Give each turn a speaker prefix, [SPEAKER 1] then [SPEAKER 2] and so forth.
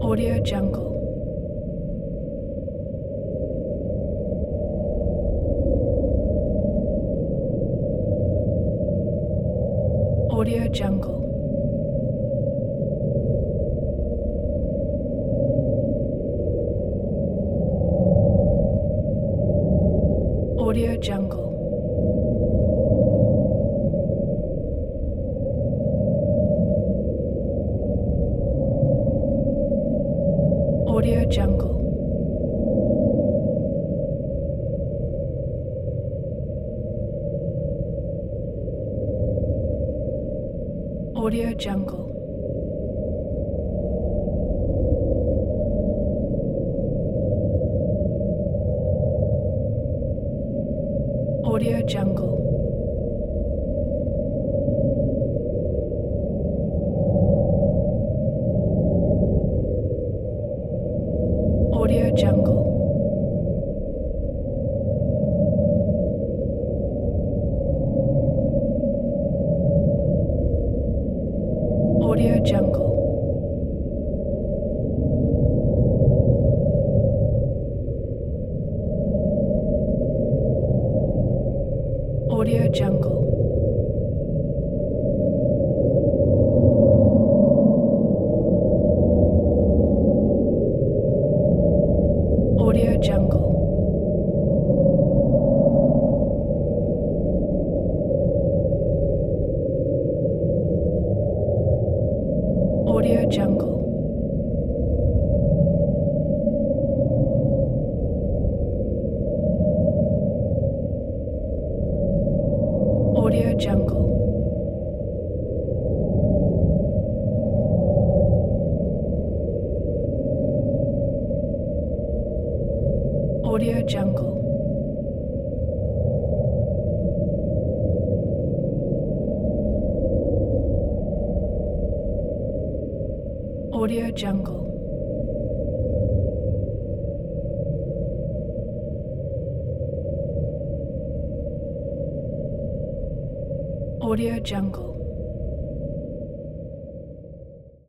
[SPEAKER 1] Audio Jungle. Audio Jungle. Audio Jungle. Audio Jungle. Audio Jungle. Audio Jungle. Audio Jungle. Audio Jungle. Audio Jungle. Audio Jungle. Audio Jungle. Audio Jungle. Audio Jungle. Audio Jungle. Audio Jungle.